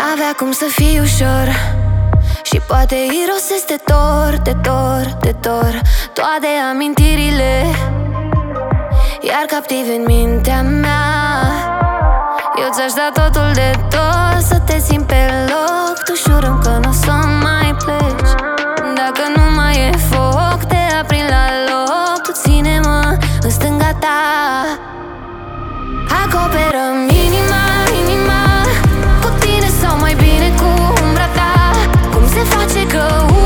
avea cum să fie ușor și poate irosesc de dor toate amintirile, iar captiv în mintea mea. Eu ți-aș da totul de tot, să te simt pe loc. Tu jurăm că nu o să mai pleci. Dacă nu mai e foc, te aprind la loc. Tu ține-mă în stânga ta. Acoperăm inima, inima cu tine sau mai bine cu umbra ta. Cum se face că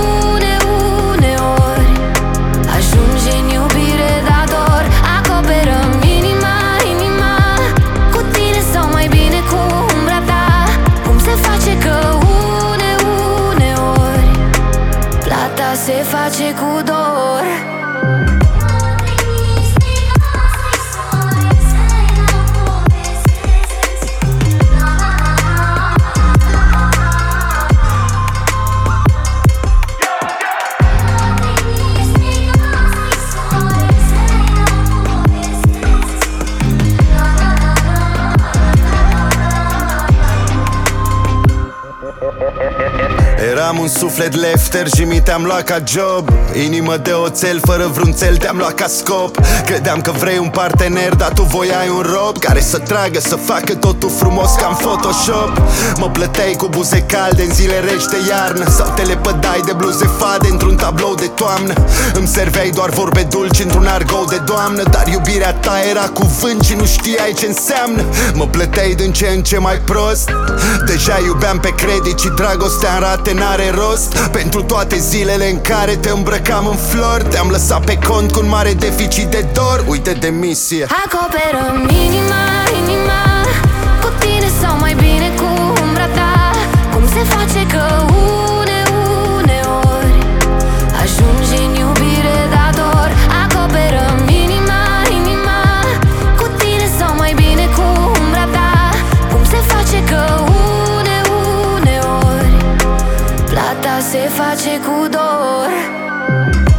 uneori ajunge în iubire dator. Acoperăm inima, inima cu tine sau mai bine cu umbra ta. Cum se face că uneori plata se face cu dor. Eram un suflet lefter și mi te-am luat ca job. Inimă de oțel, fără vreun țel, te-am luat ca scop. Credeam că vrei un partener, dar tu voiai un rob care să tragă, să facă totul frumos ca în Photoshop. Mă plăteai cu buze calde în zile reci de iarnă, sau te lepădai de bluze fade într-un tablou de toamnă. Îmi serveai doar vorbe dulci într-un argou de doamnă, dar iubirea ta era cuvânt și nu știai ce înseamnă. Mă plăteai din ce în ce mai prost. Deja iubeam pe credit și dragostea în rate n-are rost. Pentru toate zilele în care te îmbrăcam în flori, te-am lăsat pe cont cu un mare deficit de dor. Uite demisie. Acoperăm inima, inima cu tine sau mai bine cu umbra ta. Cum se face că uneori ajunge în iubire dator. Acoperăm inima, inima cu tine sau mai bine cu umbra ta. Cum se face că uneori plata se face cu dor.